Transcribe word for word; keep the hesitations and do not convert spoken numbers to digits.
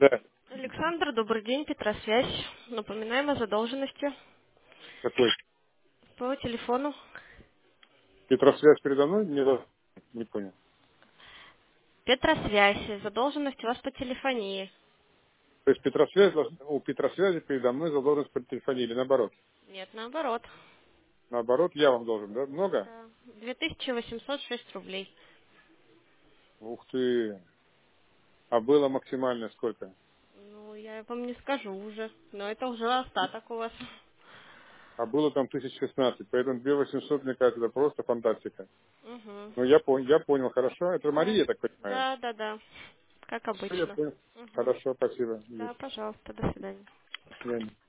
Да. Александр, добрый день, Петросвязь. Напоминаем о задолженности Какой? по телефону. Петросвязь передо мной? Не, да- не понял. Петросвязь. Задолженность у вас по телефонии. То есть Петросвязь, должна- у Петросвязи передо мной задолженность по телефонии или наоборот? Нет, наоборот. Наоборот, я вам должен, да? Много? Да. две тысячи восемьсот шесть рублей. Ух ты. А было максимально сколько? Ну, я вам не скажу уже, но это уже остаток у вас. А было там тысяча шестнадцать, поэтому две тысячи восемьсот, мне кажется, это просто фантастика. Угу. Ну, я, понял, я понял, хорошо. Это Мария, Да. я так понимаю. Да, да, да. Как Все, я обычно. понял. Угу. Хорошо, спасибо. Да, Есть. пожалуйста, до свидания. До свидания.